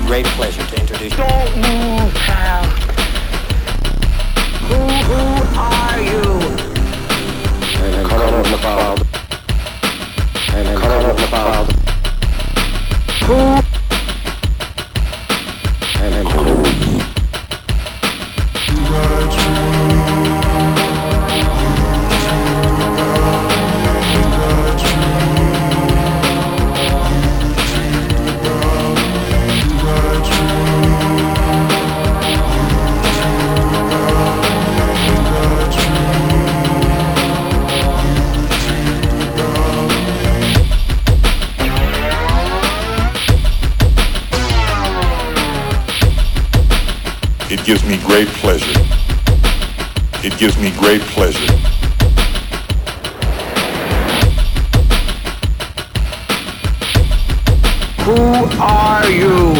great pleasure to introduce. Don't move, pal. Who are you? And Colonel McLeod. And Colonel McLeod. Who? And It gives me great pleasure. It gives me great pleasure. Who are you?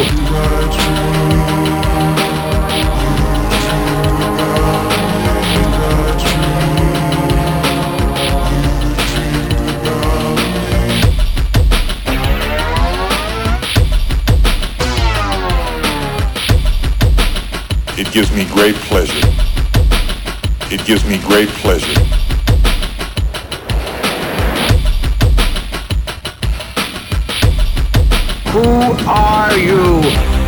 It gives me great pleasure. It gives me great pleasure. Who are you?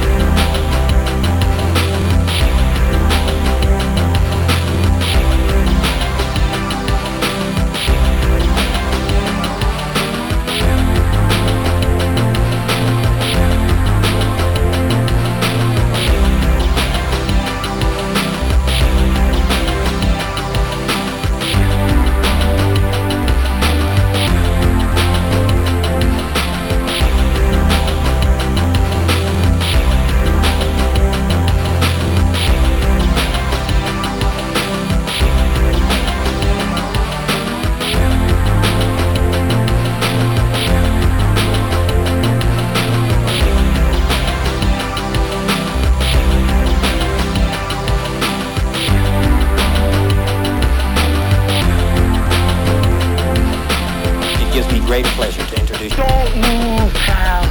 Great pleasure to introduce. Don't move, pal.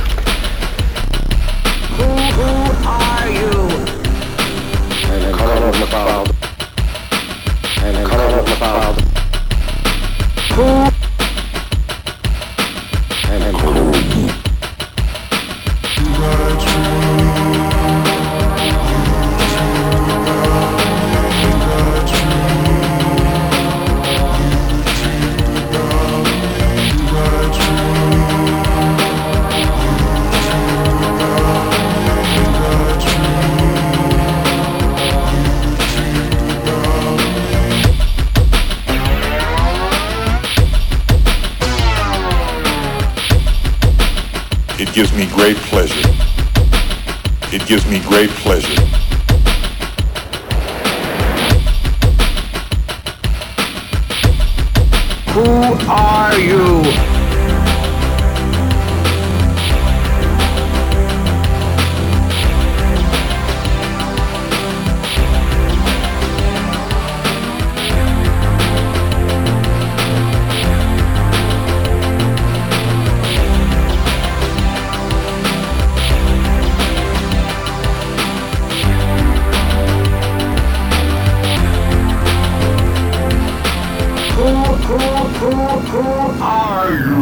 Who are you? And Colonel McLeod. And Colonel McLeod. Who? And It gives me great pleasure. It gives me great pleasure. Who are you? Who are you?